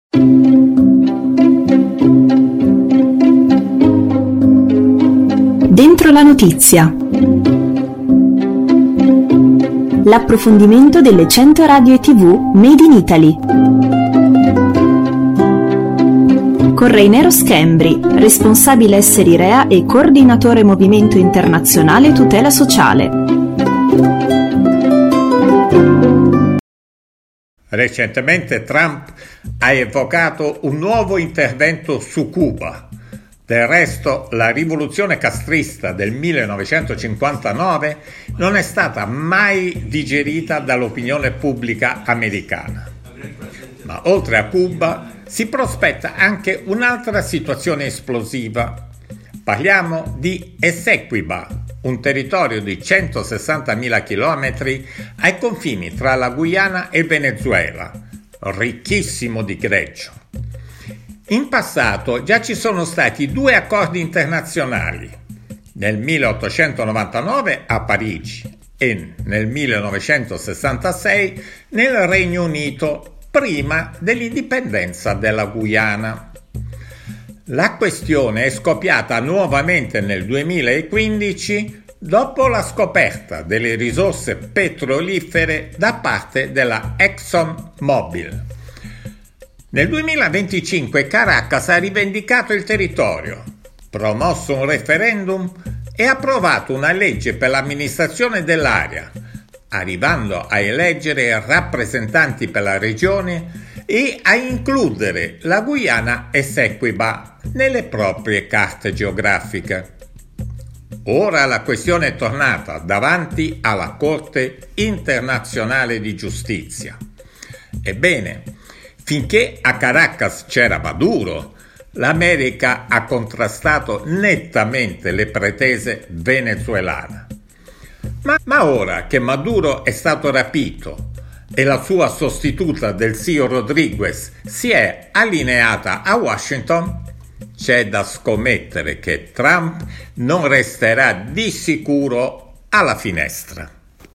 Dentro la notizia. L'approfondimento delle 100 radio e TV Made in Italy. Con Reinero Schembri, responsabile esseri Rea e coordinatore Movimento Internazionale Tutela Sociale. Recentemente Trump ha evocato un nuovo intervento su Cuba. Del resto, la rivoluzione castrista del 1959 non è stata mai digerita dall'opinione pubblica americana. Ma oltre a Cuba si prospetta anche un'altra situazione esplosiva. Parliamo di Essequiba, un territorio di 160.000 chilometri ai confini tra la Guyana e il Venezuela, ricchissimo di greggio. In passato già ci sono stati 2 accordi internazionali, nel 1899 a Parigi e nel 1966 nel Regno Unito, prima dell'indipendenza della Guyana. La questione è scoppiata nuovamente nel 2015 dopo la scoperta delle risorse petrolifere da parte della ExxonMobil. Nel 2025 Caracas ha rivendicato il territorio, promosso un referendum e approvato una legge per l'amministrazione dell'area, arrivando a eleggere rappresentanti per la regione e a includere la Guyana Essequiba nelle proprie carte geografiche. Ora la questione è tornata davanti alla Corte internazionale di giustizia. Ebbene, finché a Caracas c'era Maduro, l'America ha contrastato nettamente le pretese venezuelane. Ma ora che Maduro è stato rapito e la sua sostituta Delcy Rodriguez si è allineata a Washington, c'è da scommettere che Trump non resterà di sicuro alla finestra.